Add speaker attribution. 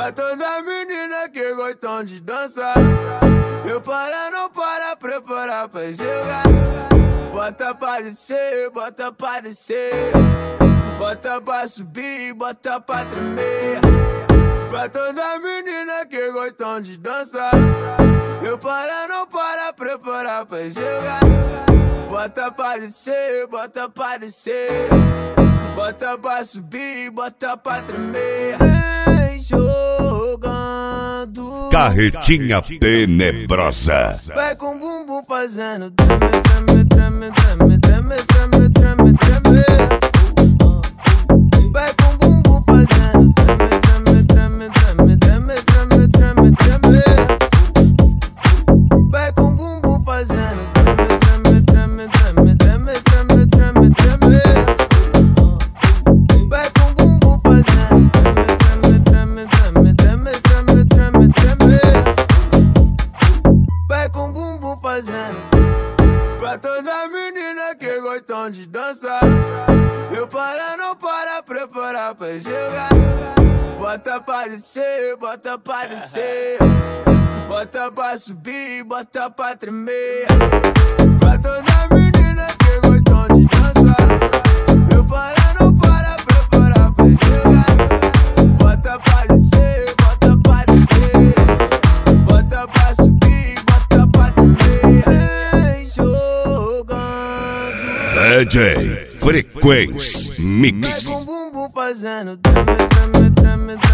Speaker 1: Pra todas as meninas que gostam de dançar, eu para, não para, preparar pra jogar. Bota pra descer, bota pra descer, bota pra subir, bota pra tremer. Pra todas as meninas que gostam de dançar, eu para, não para, preparar pra jogar. Bota pra descer, bota pra descer, bota pra subir, bota pra tremer. Vem jogando
Speaker 2: Carretinha Tenebrosa.
Speaker 1: vai com o bumbum fazendo treme, treme, treme, treme, treme, treme, treme, treme. Vai com o bumbum fazendo treme, treme, treme, treme, treme, treme, treme. Vai com o bumbum fazendo treme, treme, treme, treme, treme, treme, treme. Vai com o bumbum fazendo treme, treme, treme, treme, treme, treme. Vai com o bumbum fazendo. Pra todas as meninas que gostam de dançar, eu para, não para, preparar pra jogar. Bota pra descer, bota pra descer, bota pra subir, bota pra tremer. Pra todas as meninas que gostam de dançar, eu para, não para, preparar pra jogar. Bota pra descer, bota pra descer, bota pra subir, bota pra tremer. Vem jogando
Speaker 2: DJ Frequência
Speaker 1: vai
Speaker 2: Mix.
Speaker 1: com o bumbum fazendo treme, treme, treme, treme.